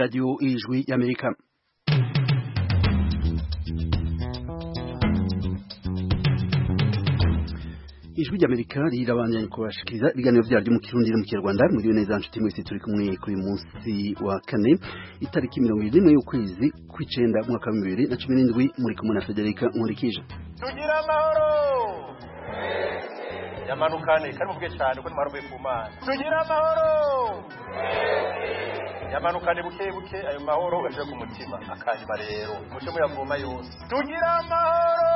Radio Ijwi y'Amerika. Ijwi ry'Amerika rirabandanya kubashikiriza ibiganiro byaryo mu Kirundi no mu Kinyarwanda. Muri neza nshuti mwese turi kumwe kuri munsi wa kane itariki 21 y'ukwezi kw'icenda mwaka wa 2017 muri kumwe na Federica Nkurikije. Tugira amahoro yamanukane kandi muvuge cyane ko nimaro befumana. Tugira amahoro yamanukane buke buke ayo mahoro gaje ku mutima akanyuma rero mushe muyavuma yose. Tugira amahoro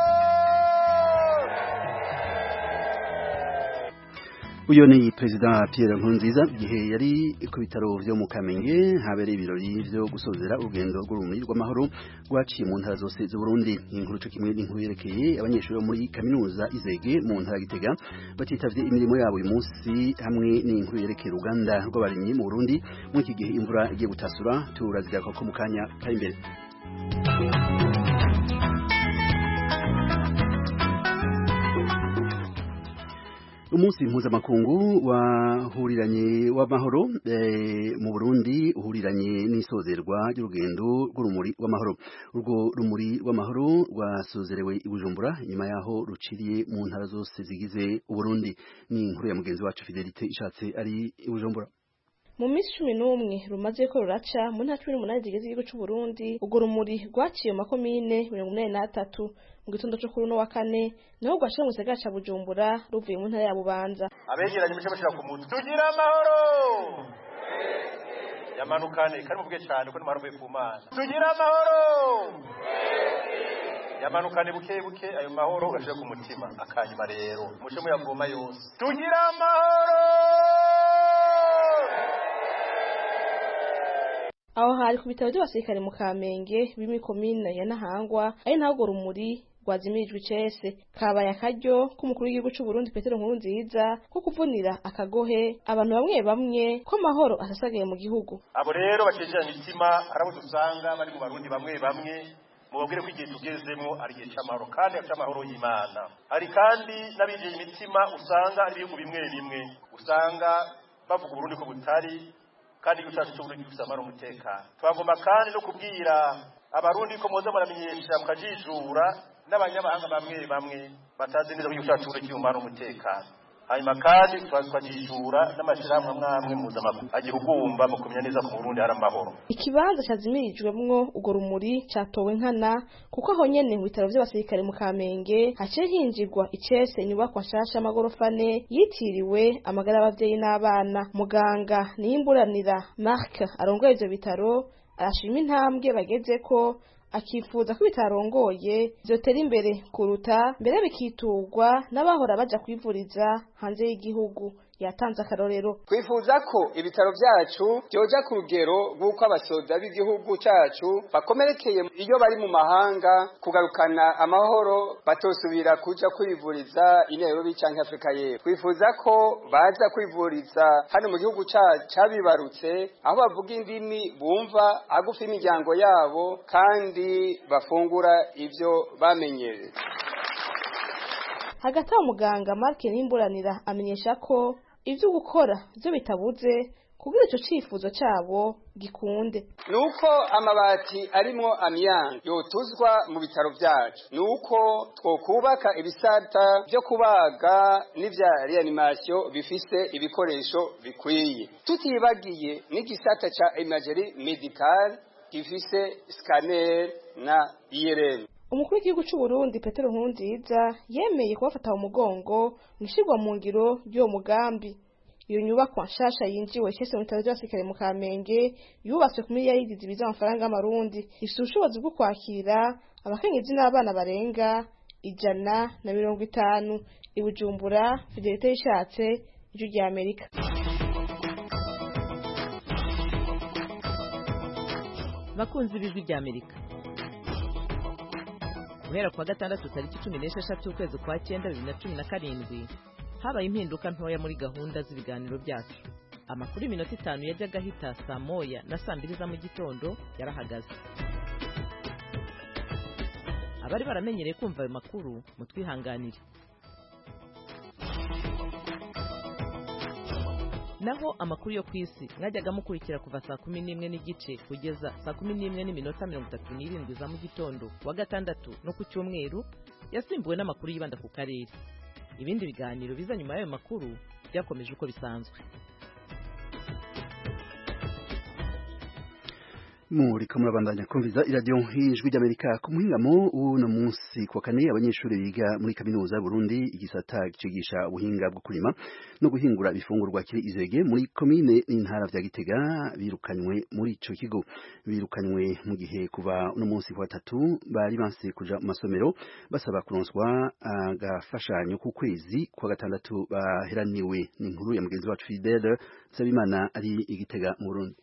Uyo ni President Pierre Nkurunziza gihe yari ku bitaro vyo mu Kamenge habereye ibirori vyo gusozera urugendo rw'urumuri rw'amahoro rwaciye mu ntara zose z'u Burundi. Inkuru cyo kimwe n'inkuru yerekeye abanyeshuri bo muri kaminuza Izege mu ntara Gitega batitavye imirimo yabo uyu munsi, hamwe n'inkuru yerekeye uruganda rw'abarimyi mu Burundi mu iki gihe imvura igiye gutasura. Turazira ko mu kanya kari imbere. Umunsi mpuzamakungu wahuriranye w'amahoro mu Burundi uhuriranye n'isozerwa ry'urugendo rw'urumuri rw'amahoro. Urwo rumuri rw'amahoro rwasozerewe i Bujumbura nyuma yaho ruciriye mu ntara zose zigize Uburundi. Ni inkuru ya mugenzi wacu Fidelite Ishatse ari i Bujumbura. Mu minsi 11 rumaze ko ruraca mu ntara 18 zigize igihugu cy'u Burundi, urwo rumuri rwaciye mu makomine 83 mu gitondo cyo kuri no wa kane, naho rwashira mu gisagara ca Bujumbura ruvuye mu ntara ya Bubanza. Abegeranye muce bashira ku muntu. Tugira amahoro yamanukane kandi muvuge cyane ko nimaro befumana. Tugira amahoro yamanukane buke buke ayo mahoro gaje ku mutima akanyuma rero mushe muyavuma yose. Tugira amahoro aho hari ku bitaro by'abasirikare mu Kamenge bimi komine ya Ntahangwa, ari naho urwo rumuri rwazimirijwe icese. Kabaye akaryo k'umukuru w'igihugu cy'u Burundi Petero Nkurunziza ko kuvunira akagohe abantu bamwe bamwe ko amahoro asasagaye mu gihugu. Abo rero bacejeje imitima arabo dusanga bari mu Barundi bamwe bamwe mubabwire ko igihe tugezemo ari igihe cy'amahoro kandi cy'amahoro y'Imana. Ari kandi n'abinjiye imitima usanga ari ibihugu bimwe bimwe usanga bavuga Burundi ko butari kandi gushaje cyo Burundi gusamara umutekano. Twagomba kandi no kubwira abarundi ko moza muramenyesha mukajijura n'abanyamahanga bamwe bamwe batazi neza ko gushaje Burundi cyumara umutekano. Hanyuma kandi twajijura n'amashirahamwe amwe mpuzamakungu agihugumba mu kumenya neza ko Burundi hari amahoro. Ikibanza cyazimirijwemwo urwo rumuri catowe nkana kuko aho nyene mu bitaro by'abasirikare mu Kamenge haciye hinjirwa icese inyubakwa nshasha amagorofa 4 yitiriwe amagara y'abavyeyi n'abana. Muganga Niyimburanira Marc arongoye ivyo bitaro arashima intambwe bagezeko, akifuza ko bitarongoye byotera imbere kuruta mbere bikiturwa n'abahora baja kwivuriza hanze y'igihugu. Yatanze akarorero. Twifuza ko ibitaro byacu byoja ku rugero rw'uko abasoda b'igihugu cyacu bakomerekeye iyo bari mu mahanga kugarukana amahoro batosubira kuja kwivuriza i Nairobi canke Afrika y'Epfo. Twifuza ko baza kwivuriza hano mu gihugu cabibarutse aho bavuga indimi bumva agufi imiryango yabo kandi bafungura ivyo bamenyereye. Hagati aho muganga Marc Nimburanira amenyesha ko ivyo gukora byo bitabuze kugira ico cifuzo cabo gikunde. Nuko amabati arimo amyang yotuzwa mu bitaro byacu, nuko twokubaka ibisata byo kubaga n'ivya reanimation bifise ibikoresho bikwiye, tutibagiye n'igisata ca imagerie médicale gifise scanner na IRM. Umukuru w'igihugu cy'u Burundi Petero Nkurunziza yemeye kubafata mu mugongo mwishirwa mu ngiro y'uwo mugambi. Iyo nyubakwa nshasha yinjiwe cyese mu bitaro by'abasirikare mu Kamenge yubatswe ku miliyari zibiza amafaranga y'amarundi, ifite ubushobozi bwo kwakira abakenyezi n'abana barenga 150. I Bujumbura, Fidelite Ishatse, Ijwi ry'Amerika. Bakunzi b'Ijwi ry'Amerika, guhera kwa gatandatu tariki 16 ukwezi kwa 9 2017 habaye impinduka ntoya muri gahunda z'ibiganiro byacu. Amakuru iminota 5 yajyaga hita saa moya na saa 2 za mu gitondo yarahagaze. Abari baramenyereye kumva ayo makuru mutwihanganire. naho amakuru yo ku isi mwajyaga mukurikira kuva saa 11 n'igice kugeza saa 11 n'iminota 37 za mu gitondo wa gatandatu no ku cyumweru yasimbuwe n'amakuru yibanda ku karere. Ibindi biganiro biza nyuma y'ayo makuru byakomeje uko bisanzwe. Muriko murabandanya kumviza iradiyo y'ijwi ry'Amerika ku muhingamo uno munsi kwa kane abanyeshuri biga muri kaminuza Burundi igisata cigisha ubuhinga bwo kurima no guhingura ibifungurwa kiri Izege muri komine n'intara vya Gitega birukanywe muri ico kigo. Birukanywe mu gihe kuva uno munsi kwa gatatu bari banse kuja mu masomero basaba kuronswa agafashanyo ku kwezi kwa gatandatu baheraniwe. Ni inkuru ya mugenzi wacu Fidele Nsabimana ari Igitega mu Burundi.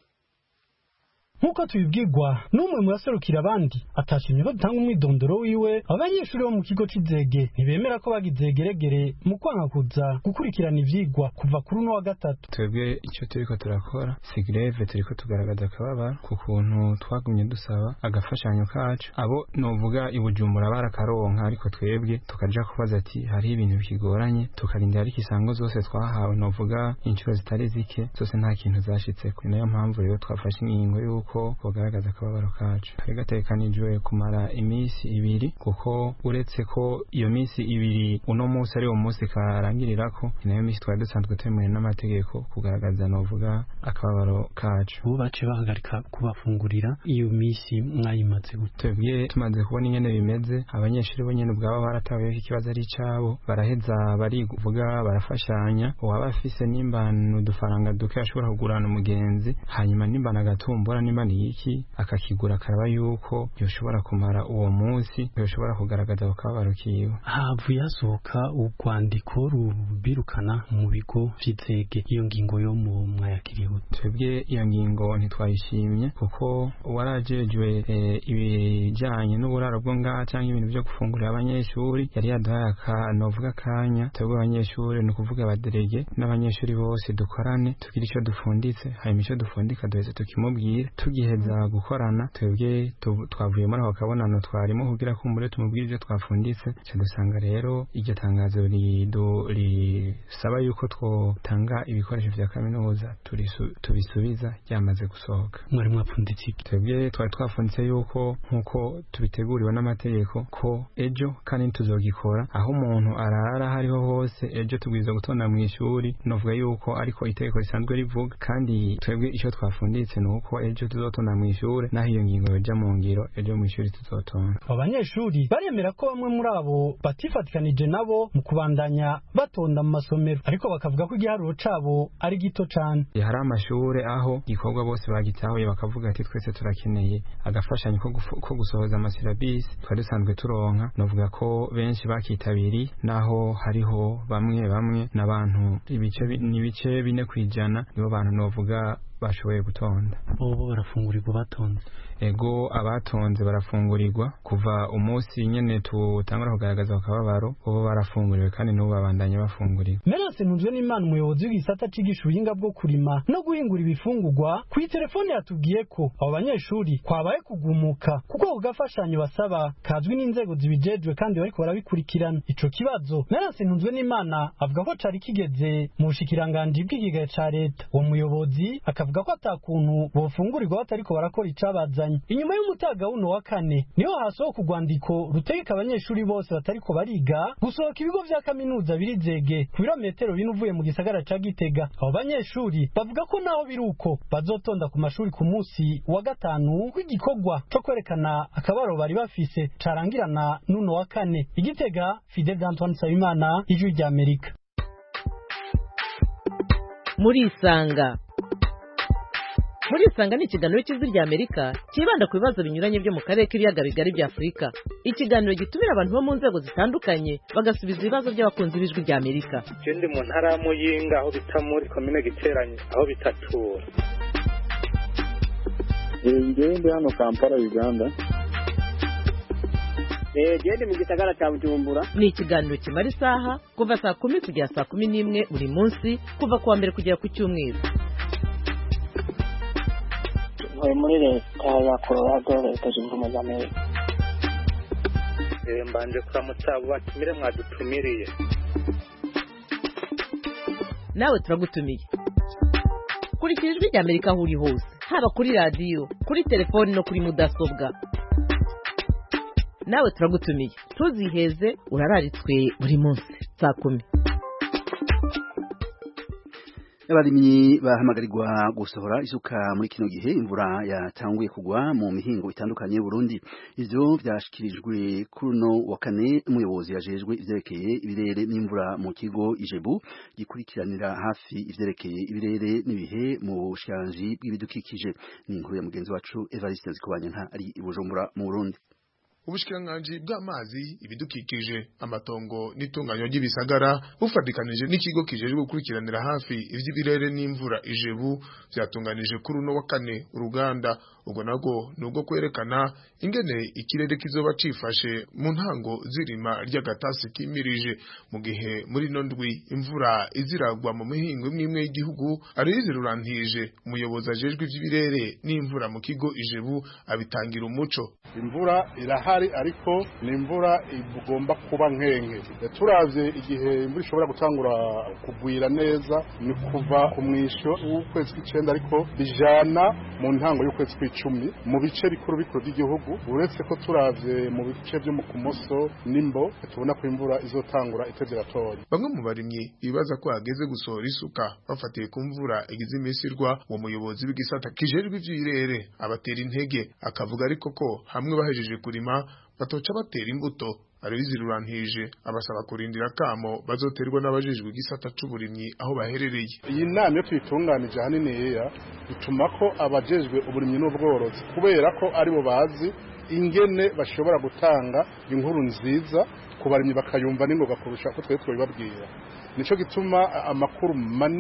Nkuko tubibwirwa n'umwe mu baserukira abandi atashimye ko dutanga umwidondoro wiwe, abanyeshuri bo mu kigo c'Izege ntibemera ko bagize geregere mu kwanga kuza gukurikirana ivyigwa kuva kuri uno wa gatatu. Twebwe icyo turiko turakora si greve, turiko tugaragaza akababaro ku kuntu twagumye dusaba agafashanyo kacu. Abo novuga ibujumbura barakaronka, ariko twebwe tukaja kubaza ati hari ibintu bikigoranye, tukarindira ariko isango zose twahawe novuga inshuro zitari zike zose nta kintu zashitseko. Nayo mpamvu rero twafashe ingingo yuko kugaragaza akababaro kacu. Kari gatekanijwe kumara iminsi 2 kuko uretse ko iyo minsi 2 uno munsi ari umunsi karangirirako, nayo minsi twari dusanzwe twemewe n'amategeko kugaragaza novuga akababaro kacu. Ubu bace bahagarika kubafungurira iyo minsi mwayimaze gutebye. Tumaze kubona ingene bimeze, abanyeshuri bo nyene ubwabo baratawe ikibazo ari cabo, baraheza barivuga barafashanya, uwaba afise nimbana udufaranga duke ashobora kugurana umugenzi, hanyuma nimbana agatumbura nimbana iki akakigura karaba yuko yoshobora kumara uwo munsi, yoshobora kugaragaza akababaro kiwe. Havuye hasohoka urwandiko rubirukana mu bigo vy'Izege. Iyo ngingo yo mu mwayakiriho? Twebwe iyo ngingo ntitwayishimye kuko warajejwe ibijanye n'uburaro bwo ngaha cyangwa ibintu byo gufungurira abanyeshuri yari yaduhaye novuga akanya. Twebwe abanyeshuri ni ukuvuga abaderege n'abanyeshuri bose dukorane tugira icyo dufunditse, hanyuma icyo dufundika duheze tukimubwira. Tugiheza gukorana twebwe twavuye muri ako kabonano twarimo kugira ko umure tumubwire ibyo twafunditse. Dusanga rero iryo tangazo risaba yuko twotanga ibikoresho vya kaminuza tubisubiza ryamaze gusohoka. Mwari mwapfunditse iki? Twebwe twari twafunditse yuko nkuko tubiteguriwe n'amategeko ko ejo kandi tuzogikora aho umuntu arara hariho hose, ejo tubwiza gutonda mu ishuri. Novuga yuko ariko itegeko risanzwe rivuga, kandi twebwe icyo twafunditse nuko ejo tuzotonda mu ishure, naho iyo ngingo yoja mu ngiro ejo mu ishuri tuzotonda. Abanyeshuri baremera ko bamwe muri abo batifatikanije nabo mu kubandanya batonda mu masomero, ariko bakavuga ko igiharuro cabo ari gito cane. Hari amashure aho igikorwa bose bagitahuye bakavuga ati twese turakeneye agafashanyo ko gusohoza amasilabisi twari dusanzwe turonka. Novuga ko benshi bakitabiriye, naho hariho bamwe n'abantu ibice 4% nibo bantu novuga bashoboye gutonda. Bobo barafungurirwa batonze? Ego abatonze barafungurirwa kuva umunsi nyene tutangura kugaragaza akababaro, bobo barafunguriwe kandi n'ubu babandanye bafungurirwa. Merase Ntunzwe n'Imana umuyobozi w'igisata cigisha ubuhinga bwo kurima no guhingura ibifungurwa kuri telefone yatubwiye ko abo banyeshuri kwabaye kugumuka kuko kugafashanyo basaba kazwi n'inzego zibijejwe kandi bariko barabikurikirana. Ico kibazo Merase Ntunzwe n'Imana avuga ko cari kigeze mu bushikiranganje bw'igiga ca leta. Uwo muyobozi akavuga ko atakuntu bofungurirwa batariko barakora icabazanye. Inyuma y'umutaga wuno wa kane niho hasohoka urwandiko rutegeka abanyeshuri bose batariko bariga gusohoka ibigo vya kaminuza biri Izege ku birometero bine uvuye mu gisagara ca Gitega. Abo banyeshuri bavuga ko naho biruko bazotonda ku mashuri ku munsi wa gatanu w'igikorwa co kwerekana akabaro bari bafise carangirana n'uno wa kane. Igitega, Fidel Antoine Nsabimana, Ijwi rya Amerika. Muri Isanga ni ikiganiro cy'Ijwi rya Amerika kibanda ku bibazo binyuranye byo mu karere k'ibiyaga bigari bya Afurika. Ikiganiro gitumira abantu bo mu nzego zitandukanye bagasubiza ibibazo by'abakunzi b'Ijwi rya Amerika. Je ndi mu ntara ya Muyinga aho bita muri komine Giteranye aho bitatura. Ndi hano Kampala Uganda. Gende mu gisagara cya Bujumbura. Ni ikiganiro kimara isaha kuva saa 10 kugera saa 11 buri munsi kuva kuwa mbere kugera ku cyumweru. Muri leta ya Colorado, Leta Zunze Ubumwe za Amerika. Mbanje kuramutsa batumire mwadutumiriye. Nawe turagutumiye. kurikira ijwi rya Amerika aho uri hose haba kuri radio kuri telefoni no kuri mudasobwa nawe turagutumiye tuziheze urararitswe buri munsi saa 10. Abarimyi bahamagarirwa gusohora isuka muri kino gihe imvura yatanguye kugwa mu mihingo itandukanye y'u Burundi. Ivyo vyashikirijwe kuno wa kane umuyobozi yajejwe ivyerekeye ibirere n'imvura mu kigo Ijebu gikurikiranira hafi ivyerekeye ibirere n'ibihe mu bushanji bw'ibidukikije. Ni inkuru ya mugenzi wacu Evariste Nzikubanya ari i Bujumbura mu Burundi. Ubushikiranganji bw'amazi ibidukikije amatongo n'itunganywa ry'ibisagara bufatikanije n'ikigo kijejwe gukurikiranira hafi ivy'ibirere n'imvura Ijebu vyatunganije kuri uno wa kane uruganda ubwo nago nubwo kwerekana ingene ikirere kizoba cifashe mu ntango zirima ry'agatasi kimirije mu gihe muri nondwi imvura iziragwa mu mihingo imwe y'igihugu arizirurantije umuyobozi ajejwe ivy'ibirere n'imvura mu kigo Ijebu abitangira umuco. Imvura irahari ariko ni imvura igomba kuba nkenke. Turavye igihe imvura ishobora gutangura kugwira neza ni kuva ku mwisho w'ukwezi kw'icenda ariko bijana mu ntango y'ukwezi kw'icumi mu bice bikuru by'igihugu. Uretse ko turavye mu bice byo mu kumoso nimbo tubona ko imvura izotangura itevye gatoya. Bamwe mu barimyi bibaza ko hageze gusohora isuka bafatiye ku mvura igize imisirwa uwo muyobozi w'igisata kijejwe ivy'ibirere abatera intege akavuga ariko ko hamwe bahejeje kurima batoca batera imbuto arizirurantije abasaba kurindira kamo bazoterwa n'abajejwe igisata c'uburimyi aho baherereye. Iyi nama yo tuyitunganije hanini bituma ko abajejwe uburimyi n'ubworozi kubera ko aribo bazi ingene bashobora gutanga inkuru nziza ku barimyi bakayumva n'ingoga kurusha ko twebwe twibabwira. Nico gituma amakuru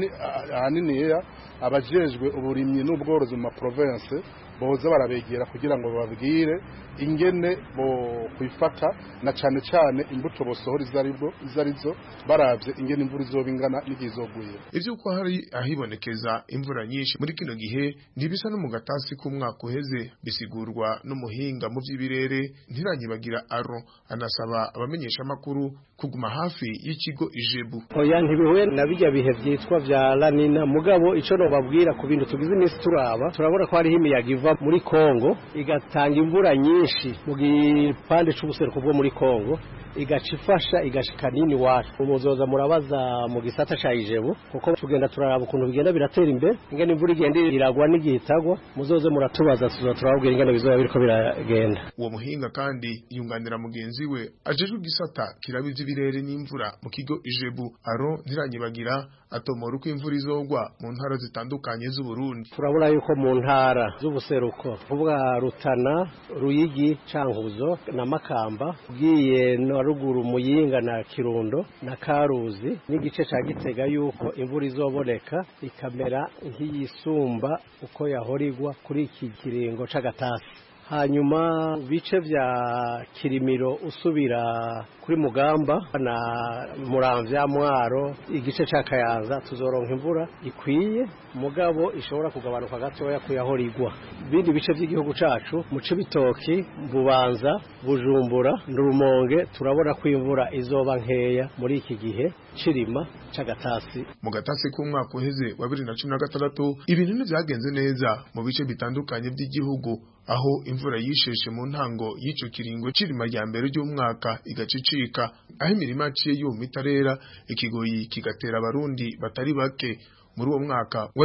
hanini abajejwe uburimyi n'ubworozi mu province boza barabegera kugira ngo babwire ingene bo kwifata na cane imbuto bosohora izarizo baravye ingene imvura izobingana n'igizoguye. Ivyo uko hari ahibonekeza imvura nyinshi muri kino gihe ntibisa no mu gatasi k'umwaka uheze bisigurwa n'umuhinga mu vy'ibirere ntiranyibagira aro anasaba abamenyesha makuru kuguma hafi y'ikigo Ijebu. Oya ntibihuye na bijya bihe vyitwa vya La Nina mugabo ico no babwira ku bintu tugize imisi turabona ko hari imiyaga iva muri Kongo igatanga imvura nyinshi mu gipande c'ubuseruko bwo muri Kongo igaca ifasha igashika nini wacu umuzoza murabaza mu gisata ca Ijebu kuko tugenda turaraba ukuntu bigenda biratera imbere ingene imvura igenda iragwa n'igihitagwa muzoze muratubaza turababwira ingene bizoba biriko biragenda. Uwo muhinga kandi yunganira mugenzi we ajejwe igisata kirabizi ibirere n'imvura mu kigo Ijebu aro ntiranyibagira atomora uko imvura izogwa mu ntara zitandukanye z'u Burundi. Turabona yuko mu ntara z'ubuseruko kuvuga Rutana, Ruyigi, Cankuzo na Makamba ugiye no ruguru Muyinga na Kirundo na Karuzi n'igice ca Gitega yuko imvura izoboneka ikamera nk'iyisumba uko yahorigwa kuri iki kiringo c'agatasi. Hanyuma bice vya Kirimiro usubira kuri Mugamba na Muramvya Mwaro igice ca Kayanza tuzoronka imvura ikwiye mugabo ishobora kugabanuka gatoya kuyahorigwa. Bindi bice by'igihugu cacu mu Cibitoki, Bubanza, Bujumbura, Rumonge turabona ko imvura izoba nkeya muri iki gihe cirima c'agatasi. Mu gatasi k'umwaka uheze wa 2016 ibintu ntibyagenze neza mu bice bitandukanye by'igihugu aho imvura yisheshe mu ntango y'ico kiringo cirima rya mbere ry'umwaka igacicika aho imirima yaciye yuma itarera ikigoyi kigatera abarundi batari bake. Muri uwo mwaka wa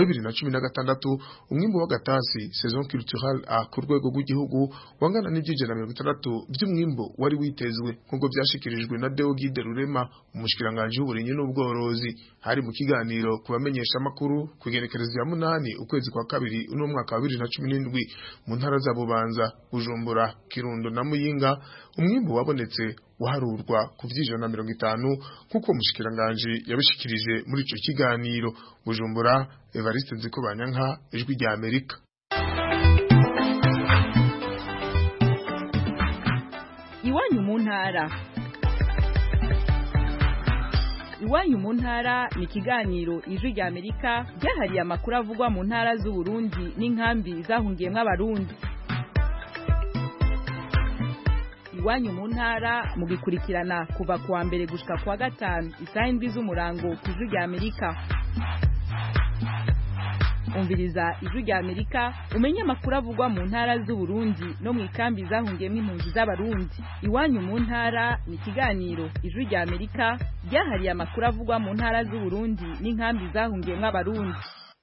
2016 umwimbu w'agatasi saison culturelle ku rwego rw'igihugu wangana n'ijana 60 by'umwimbu wari witezwe nk'uko byashikirijwe na Deogide Rurema umushikiranganje w'uburimyi n'ubworozi hari mu kiganiro kubamenyesha makuru kugenekereza ya 8 ukwezi kwa kabiri uno mwaka wa 2017 mu ntara za Bubanza, Bujumbura, Kirundo na Muyinga umwimbu wabonetse waharurwa ku vy'ijana 50 kuko umushikiranganje yabishikirije muri ico kiganiro. Bujumbura, Evariste Nzikubanya ijwi rya Amerika. Iwanyu mu ntara. Iwanyu mu ntara ni kiganiro ijwi rya Amerika ryahariye amakuru avugwa mu ntara z'u Burundi n'inkambi zahungiyemwe abarundi. Iwanyu mu ntara mugikurikirana kuva kuwa mbere gushika kuwa gatanu isaha 7 z'umurango ku ijwi rya Amerika. umviriza ijwi rya Amerika umenye amakuru avugwa mu ntara z'Uburundi no mu ikambi zahungiyemo impunzi z'abarundi. Iwanyu mu ntara ni ikiganiro ijwi rya Amerika ryahariye amakuru avugwa mu ntara z'Uburundi n'inkambi zahungiyemo abarundi.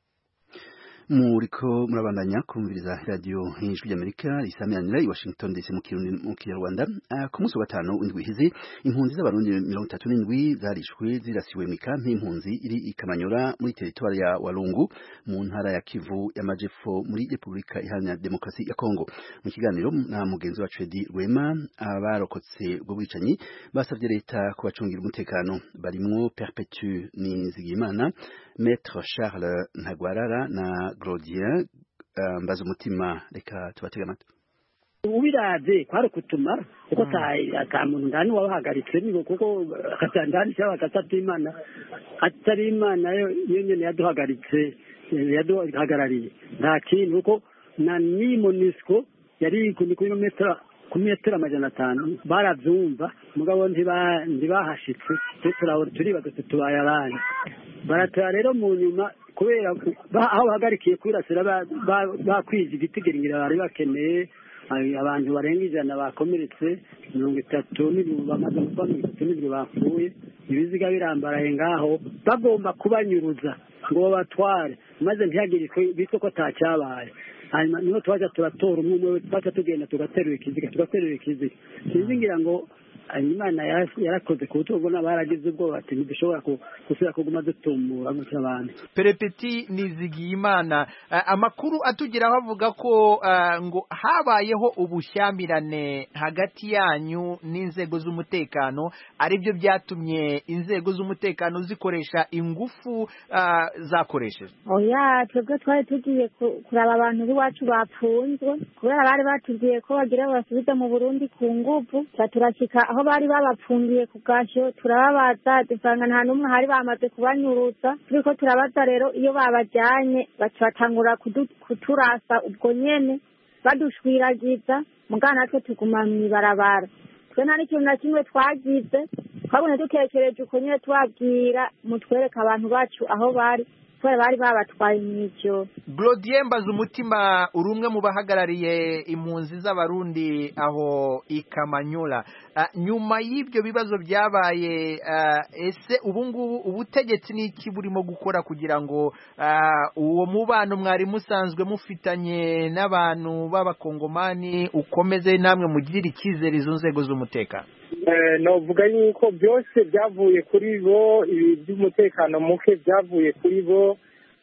Muriko murabandanya kumviriza radio y'ijwi ry'Amerika risamiranira i Washington DC mu Kinyarwanda. Ku munsi wa gatanu w'indwi iheze impunzi z'abarundi 37 zarishwe zirasiwe mu kampi impunzi iri i Kamanyola muri territoire ya Walungu mu ntara ya Kivu y'Amajepfo muri Republika Iharanira Demokarasi ya Kongo. Mu kiganiro na mugenzi wa Cedi Rwema abarokotse ubwo bwicanyi basavye leta kubacungira umutekano barimwo Perpetu Nizigimana, Maître Charles Ntagwarara na Claudien Mbazumutima. Reka tubatega amatwi. Ubiraze kwari kutumara kuko ata muntu ndani wabahagaritse nibo kuko akatandani cyaba akatabimana atari imana yo nyene yaduhagaritse yaduhagarariye nta kintu kuko na ni MONUSCO yari ku metero amajana 5 baravyumva mugabo ntibahashitse turibaza tubaye abana baratoya rero mu nyuma kubera aho bahagarikiye kwirasira bakwije igitigiringira bari bakeneye abantu barenga 100 bakomeretse 30 bamaze kuva mu 30 bapfuye ibiziga birambaraye ngaho bagomba kubanyuruza ngo batware maze ntihagire bitwa ko tacyabaye hanyuma niho twaje turatora umwe twaje tugenda tugaterura ikiziga sinzingira ngo Imana yarakoze kutugo n'abaragize ubwo ati ntibishobora gusubira kuguma dutumura mu cyabandi. Perepeti Nizigiyimana, amakuru atugeraho avuga ko ngo habayeho ubushyamirane hagati yanyu n'inzego z'umutekano aribyo byatumye inzego z'umutekano zikoresha ingufu zakoresheje. Oya, twebwe twari tugiye kuraba abantu b'iwacu bapfunzwe kubera bari batubwiye ko bagira basubize mu Burundi ku nguvu, turashika aho bari babapfungiye ku gasho turababaza dusanga nta numwe hari bamaze kubanyuruza. Turiko turabaza rero iyo babajyanye batangura kuturasa ubwo nyene badushwiragiza mugana natwe tuguma mw'ibarabara. Twe nta n'ikintu na kimwe twagize, twabone dutekereje uko nyene twabwira mutwereka abantu bacu aho bari bari babatwaye n'icyo. Claudien Mbazumutima, urumwe mu bahagarariye impunzi z'abarundi aho i Kamanyola. Nyuma y'ibyo bibazo byabaye, ese ubungubu ubutegetsi n'iki burimo gukora kugira ngo uwo mubano mwari musanzwe mufitanye n'abantu b'abakongomani ukomeze namwe mugirira icyizere izo nzego z'umutekano? Novuga yuko byose byavuye kuri bo, ibi by'umutekano muke byavuye kuri bo,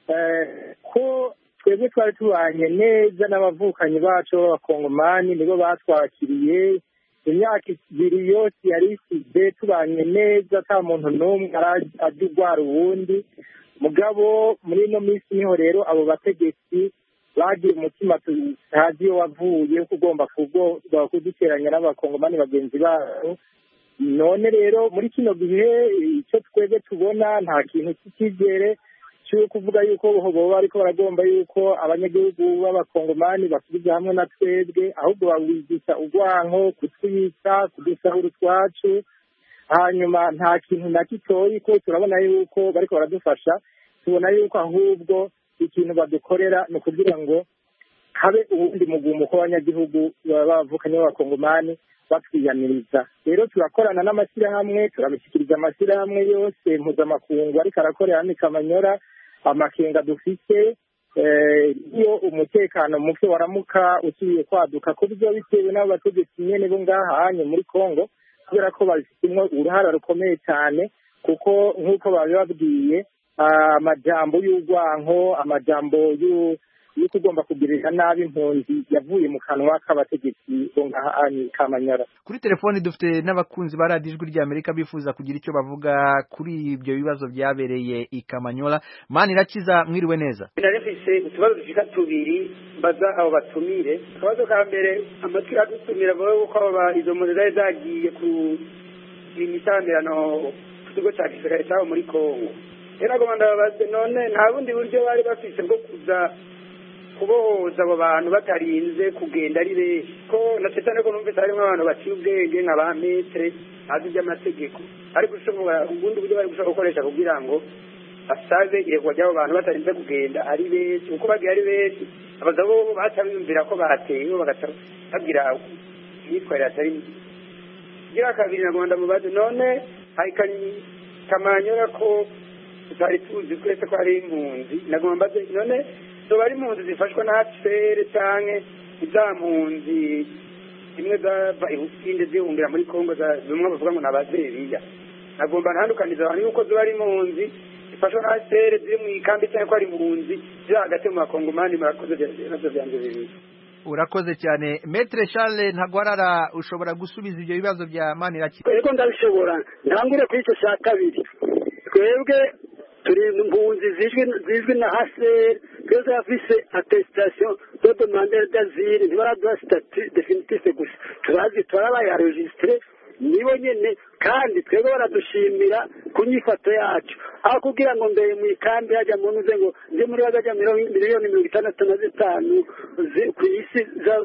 ko twebwe twari tubanye neza n'abavukanyi bacu b'abakongomani nibo batwakiriye imyaka 2 yose yari isize tubanye neza ata muntu n'umwe adugwara uwundi. Mugabo muri ino minsi niho rero abo bategetsi bagiye umutima tutazi iyo wavuye kugomba kuduteranya n'abakongomani bagenzi babo. None rero muri kino gihe icyo twebwe tubona nta kintu cy'ikizere cyo kuvuga yuko boba ariko baragomba yuko abanyagihugu b'abakongomani basubiza hamwe na twebwe, ahubwo bawigisha urwanko, kutwica, kudusahura utwacu. Hanyuma nta kintu na gitoyi ko turabona yuko bariko baradufasha, tubona yuko ahubwo ikintu badukorera no kugira ngo habe ubundi mugumuko w'abanyagihugu bavukanye b'abakongomani batwiyamiriza. Rero turakorana n'amashyirahamwe, turabishyikiriza amashyirahamwe yose mpuzamakungu ariko arakorera hano i Kamanyola amakenga dufite iyo umutekano muke waramuka usubiye kwaduka ko biba bitewe n'abo bategetsi nyene bo ngaha hanye muri Kongo, kubera ko babifitemo uruhara rukomeye cyane kuko nk'uko babibabwiye amajambo y'urwanko, amajambo yuko ugomba kugirira nabi impunzi yavuye mu kanwa k'abategetsi bo ngaha hanye Kamanyola. Kuri telefoni dufite n'abakunzi ba Radio Ijwi ry'Amerika bifuza kugira icyo bavuga kuri ibyo bibazo byabereye i Kamanyola. Manirakiza, mwiriwe neza. Narifise utubazo dushika 2 baza abo batumire. Akabazo ka mbere, amatwi adutumira bawe uko izo mpunzi zagiye ku imisanirano kigo cya gisirikare cyabo muri Kongo. Era gomanda babaze none nta bundi buryo bari bafise bwo kuza kubohoza abo bantu batarinze kugenda ari benshi, ko natetse ko numvise harimo abantu baciye ubwenge nk'aba metre azi by'amategeko, ariko ushobora ubundi buryo bari gushaka gukoresha kugira ngo asabe yego ry'abo bantu batarinze kugenda ari benshi uko bagiye ari benshi abagabo baca biyumvira ko batewe bagaca bagira imyitwarire atari myiza gira kabiri na Rwanda mubaze none hayikanye Kamanyora ko tutari tuzi twese ko ari impunzi nagomba mbaze none zoba ari impunzi zifashwa na HCR canke izampunzi imwe zava ihusinde zihungira muri Kongo zimwe bavuga ngo nabazeriya nagomba ntandukaniza abantu yuko zoba ari impunzi zifashwa na HCR ziri mu ikambi cyane ko ari impunzi ziri hagati mu bakongomani murakoze navyo vyanje bibiri. Urakoze cyane Maître Charles Ntagwarara ushobora gusubiza ibyo bibazo bya Manirakiza. Ego ndabishobora ntangure kuri icyo cya kabiri twebwe turi impunzi zizwi na HCR twese afise attestation de demandeur d'asile ntibaraduha statut définitif gusa turazi turabayaregistre nibo nyene kandi twebwe baradushimira ku nyifato yacu aho kugira ngo mbere mu ikambi hajya mu ntuze ngo ndi muri bagajya miliyoni 65 ku isi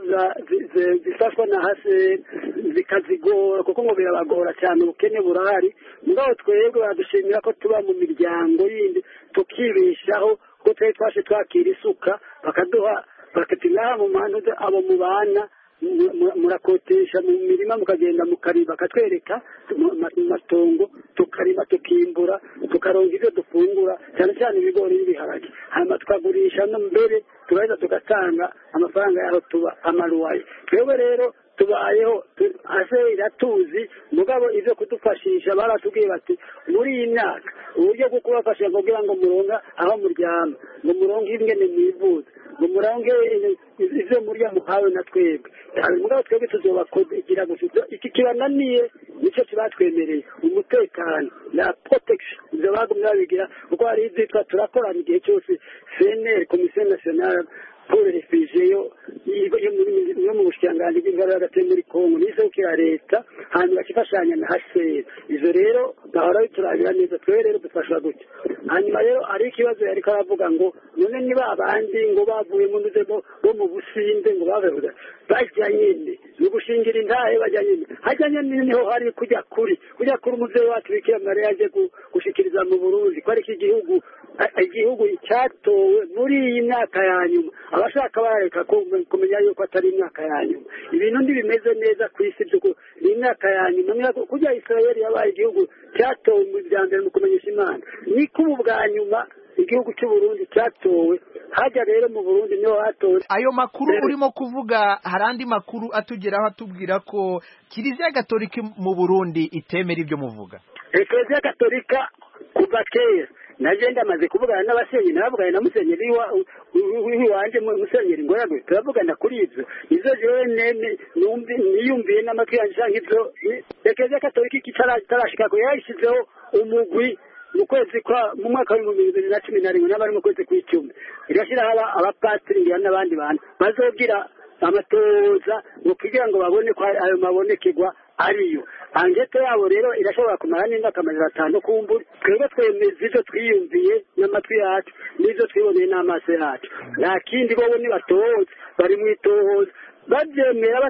zifashwa na HCR zikazigora kuko ngo birabagora cyane ubukene burahari mugabo twebwe baradushimira ko tuba mu miryango yindi tukibeshaho ko twari twashe twakira isuka bakaduha bakatinaha mu mantuze abo mubana murakotesha mu mirima mukagenda mukariba bakatwereka matongo tukarima tukimbura tukaronga ibyo dufungura cyane cyane ibigori n'ibiharage hanyuma tukagurisha no mbere tugahita tugatanga amafaranga yaho tuba amaruwaye twebwe rero tubayeho ase iratuzi mugabo ivyo kudufashisha baratubwiye bati muri iyi myaka uburyo bwo kubafasha kugira ngo muronga aho muryama ngo muronge ingene mwivuza ngo muronge ivyo murya muhawe na twebwe mugabo twebwe tuzobakugira gusa iki kibananiye nicyo kibatwemereye umutekano na protection ivyo bagumye babigira kuko hari ivyitwa turakorana igihe cyose CNR Commission Nationale pour les réfugiés yo mu bushikiranganji bw'ingabo hagati muri Kongo n'isukira leta hanyuma kifashanya na HCR izo rero bahora biturabira neza twe rero dufashwa gutya hanyuma rero ari ikibazo yari karavuga ngo none niba abandi ngo bavuye mu nzego bo mu businde ngo bavuga bajyanye ni gushingira intahe bajyanye hajyanye niho hari kujya kuri umuvyeyi wacu Bikira Mariya yaje gushikiriza mu Burundi ko ari igihugu cyatowe muri iyi myaka ya nyuma abashaka bareka kumenya yuko atari imyaka ya nyuma ibintu ntibimeze neza ku isi by'uko ni imyaka ya nyuma kujya Israel yabaye igihugu cyatowe mu byambere mu kumenyesha Imana niko ubu bwa nyuma igihugu cy'u Burundi cyatowe hajya rero mu Burundi niho hatowe ayo makuru urimo kuvuga harandi makuru atugeraho atubwira ko Kiliziya Gatolika mu Burundi itemera ibyo muvuga Kiliziya Gatolika kuva kera naje ndamaze kuvugana n'abasenyi nabavugana na musenyeri wanje musenyeri ngoyagwe turavugana kuri izo jewe niyumviye n'amatwi yanje canke ivyo Kiliziya Gatolika itarashika ko yayishizeho umugwi mu kwezi mu mwaka wa 2011 n'abari mu kwezi kw'icumi irashiraho abapatiri n'abandi bantu bazogira amatoza ngo kugira ngo babone ko ayo mabonekerwa ariyo angete yabo rero irashobora kumara n'imyaka 5 kumbura twebwe twemeza ivyo twiyumviye n'amatwi yacu n'ivyo twiboneye n'amaso yacu nta kindi bobo ni batoza bari mu itohoza bavyemera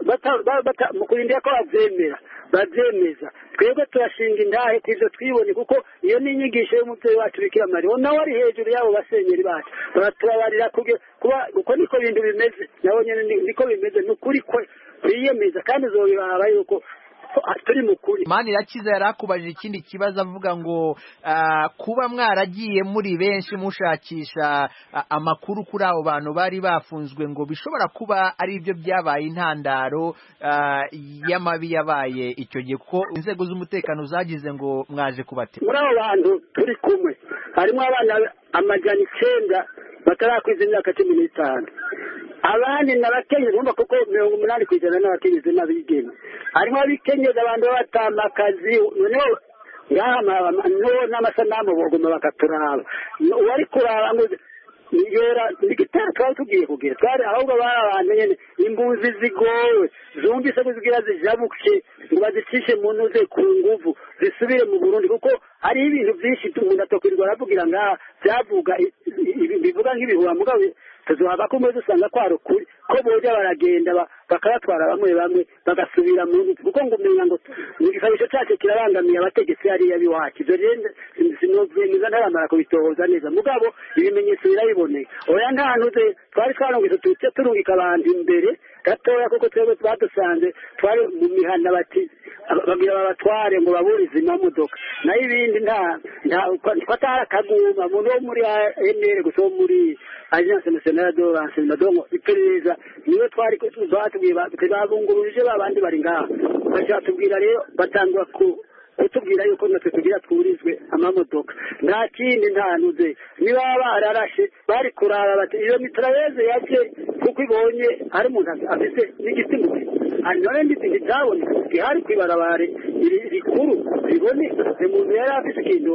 mu kurindira ko bavyemeza twebwe turashinga indahe kw'ivyo twibone kuko iyo ni inyigisho y'umuvyeyi wacu Bikira Mariya nawe ari hejuru y'abo basenyeri bacu baratubabarira kuko niko bintu bimeze nabo nyene niko bimeze n'ukuri kwiyemeza kandi uzobiraba yuko turi mukuri Manirakiza yarakubajije ikindi kibazo avuga ngo kuba mwaragiye muri benshi mushakisha amakuru kuri abo bantu bari bafunzwe ngo bishobora kuba ari ibyo byabaye intandaro y'amabi yabaye icyo gihe kuko inzego z'umutekano zagize ngo mwaje kubatera muri abo bantu turi kumwe harimo abana 900 batarakwiza imyaka 15 abandi n'abakenyezi bumva kuko 80% n'abakenyezi n'abigeme harimo abikenyezi abantu babatamakazi noneho ngaha n'amasanamu bogoma bakaturaba wari kuraba ngo yora nigitara twari tugiye kugira twari ahubwo abantu nyene imbuzi zigowe zumvise ko zigira zijabuke ngo bazicishe mu ntuze ku nguvu zisubire mu Burundi kuko hari ibintu byinshi umuntu atokwirirwa aravugira ngaha byavuga bivuga nk'ibihuha mugabo tuzohava ko mwese usanga kwari ukuri ko boja baragenda bakabatwara bamwe bamwe bagasubira mu nzu kuko ngo umenya ngo igisabisho cyacu kirabangamiye abategetsi hariya b'iwacu ibyo rero sinovyemeza ntaramara kubitohoza neza mugabo ibimenyetso birabiboneka oya nta ntuze twari twarongeze tuce turungika abantu imbere gatoya kuko twebwe badusanze twari mu mihana bati bagira babatware ngo baburize amamodoka nayo ibindi twatara akaguma umuntu wo muri NR gusa wo muri agence nationale de renseignement donc iperereza niwe twari batubwiye babunguruje babandi bari ngaha bacatubwira rero batangwa kutubwira yuko natwe tugira twurizwe amamodoka nta kindi ntanuze niba bararashe bari kurara bati iyo mitrailleze yaje kuko ibonye hari umuntu afise n'igiti mu hanyuma ndetse ntitabone ihari kwibarabare rikuru bibone umuntu yari afise ikintu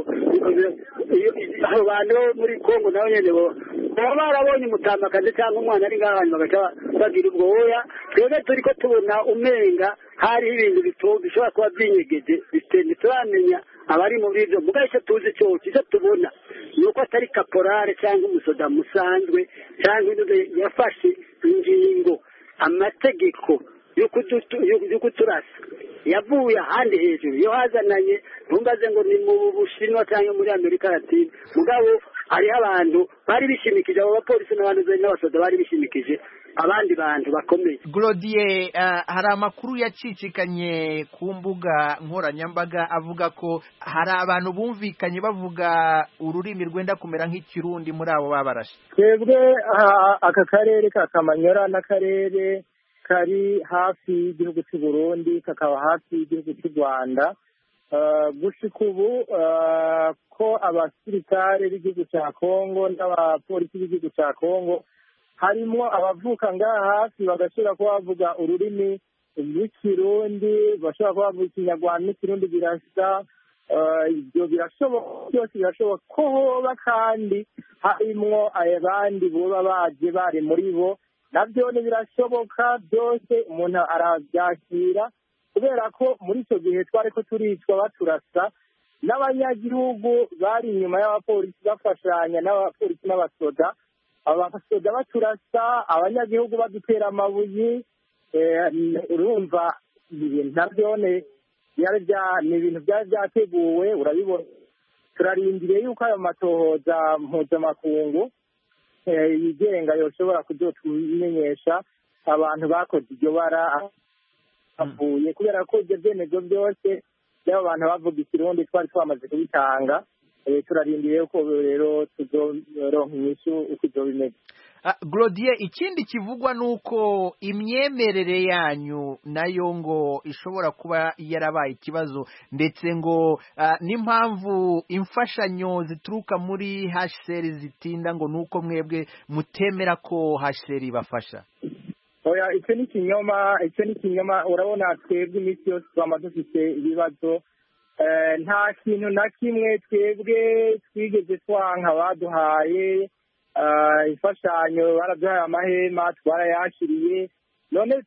abo bantu muri Kongo nabo nyene baba barabonye umutamakazi cyangwa umwana ari ngaha hanyuma bagaca bagira ubwo oya twebwe turiko tubona umenga hari ibintu bishobora kuba byinyegeje ntituramenya abari muri ibyo mugabo icyo tuzi cyose icyo tubona ni uko atari kaporale cyangwa umusoda musanzwe cyangwa yafashe ingingo amategeko yo kuturasa yavuye ahandi hejuru iyo hazananye ntumbaze ngo ni mu Bushinwa cyangwa muri Amerika Latine mugabo hariho abantu bari bishimikije abo bapolisi n'abasoda bari bishimikije abandi bantu bakomeye Glodier hari amakuru yacicikanye ku mbuga nkoranyambaga avuga ko hari abantu bumvikanye bavuga ururimi rwenda kumera nk'ikirundi muri abo babarashe twebwe aka karere ka Kamanyora n'akarere kari hafi y'igihugu cy'u Burundi kakaba hafi y'igihugu cy'u Rwanda gushika ubu ko abasirikare b'igihugu cya Kongo n'abapolisi b'igihugu cya Kongo harimo abavuka ngaha hafi bagashobora kuba bavuga ururimi rw'ikirundi bashobora kuba bavuga ikinyarwanda n'ikirundi birasa ibyo birashoboka byose birashoboka ko hoba kandi harimwo abandi boba baje bari muri bo nabyo birashoboka byose umuntu arabyakira kubera ko muri icyo gihe twari ko turicwa baturasa n'abanyagihugu bari inyuma y'abapolisi bafashanya n'abapolisi n'abasoda abasoda baturasa abanyagihugu badutera amabuye urumva ibintu nabyo ni ibintu byari byateguwe urabibona turarindiriye yuko ayo matohoza mpuzamakungu yigenga yoshobora kuzotumenyesha abantu bakoze iryo bara avuye kubera ko ibyo byemezo byose by'abo bantu bavuga ikirundi twari twamaze kubitanga turarindiriye ko rero tuzoronka inyishu uko ibyo bimeze Glodier ikindi kivugwa nuko imyemerere yanyu nayo ngo ishobora kuba yarabaye ikibazo ndetse ngo n'impamvu imfashanyo zituruka muri HCR zitinda ngo nuko mwebwe mutemera ko HCR ibafasha oya icyo ni ikinyoma urabona twebwe iminsi yose twama dufite ibibazo nta kintu na kimwe twebwe twigeze twanka baduhaye imfashanyo baraduhaye amahema twarayakiriye none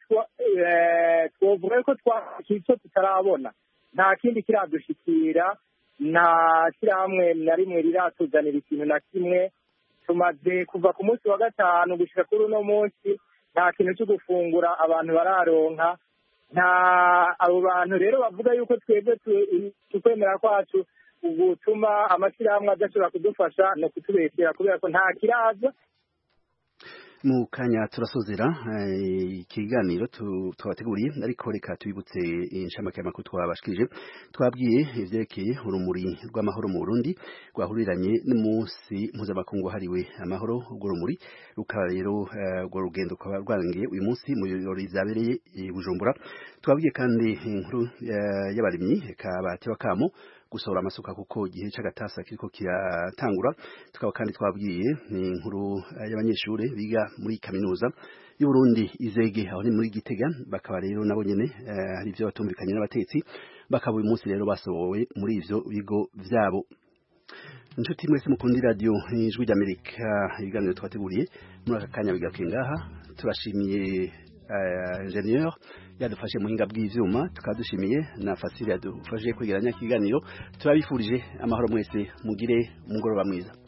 twovuga ko icyo tutarabona nta kindi kiradushikira nta shyirahamwe na rimwe riratuzanira ikintu na kimwe tumaze kuva ku munsi wa gatanu gushyira kuri uno munsi nta kintu cyo gufungura abantu bararonka nta abo bantu rero bavuga yuko twebwe tukwemera kwacu gutuma amashyirahamwe adashobora kudufasha no kutubeshyera kubera ko nta kiraza mu kanya turasozera ikiganiro twabateguriye ariko reka tubibutse inshamake y'amakuru twabashikije twabwiye ivyerekeye urumuri rw'amahoro mu Burundi rwahuriranye n'umunsi mpuzamakungu hariwe amahoro urwo rumuri rukaba rero urwo rugendo rukaba rwarangiye uyu munsi mu birori vyabereye i Bujumbura twabwiye kandi inkuru y'abarimyi kabati bakamo gusohora amasuka kuko igihe c'agatasa kiriko kiratangura tukaba kandi twabwiye ni inkuru y'abanyeshure biga muri kaminuza y'u Burundi izege aho ni muri Gitega bakaba rero nabo nyene hari ivyo batumvikanye n'abatetsi bakaba uyu munsi rero basohowe muri ivyo bigo vyabo inshuti mwese mukundi radio ijwi ry'Amerika ibiganiro twateguriye muri aka kanya bigaruke ngaha turashimiye ingenieur yadufashe muhinga bw'ivyuma tukadushimiye na Fasile yadufashe kwegeranya ikiganiro turabifurije amahoro mwese mugire umugoroba mwiza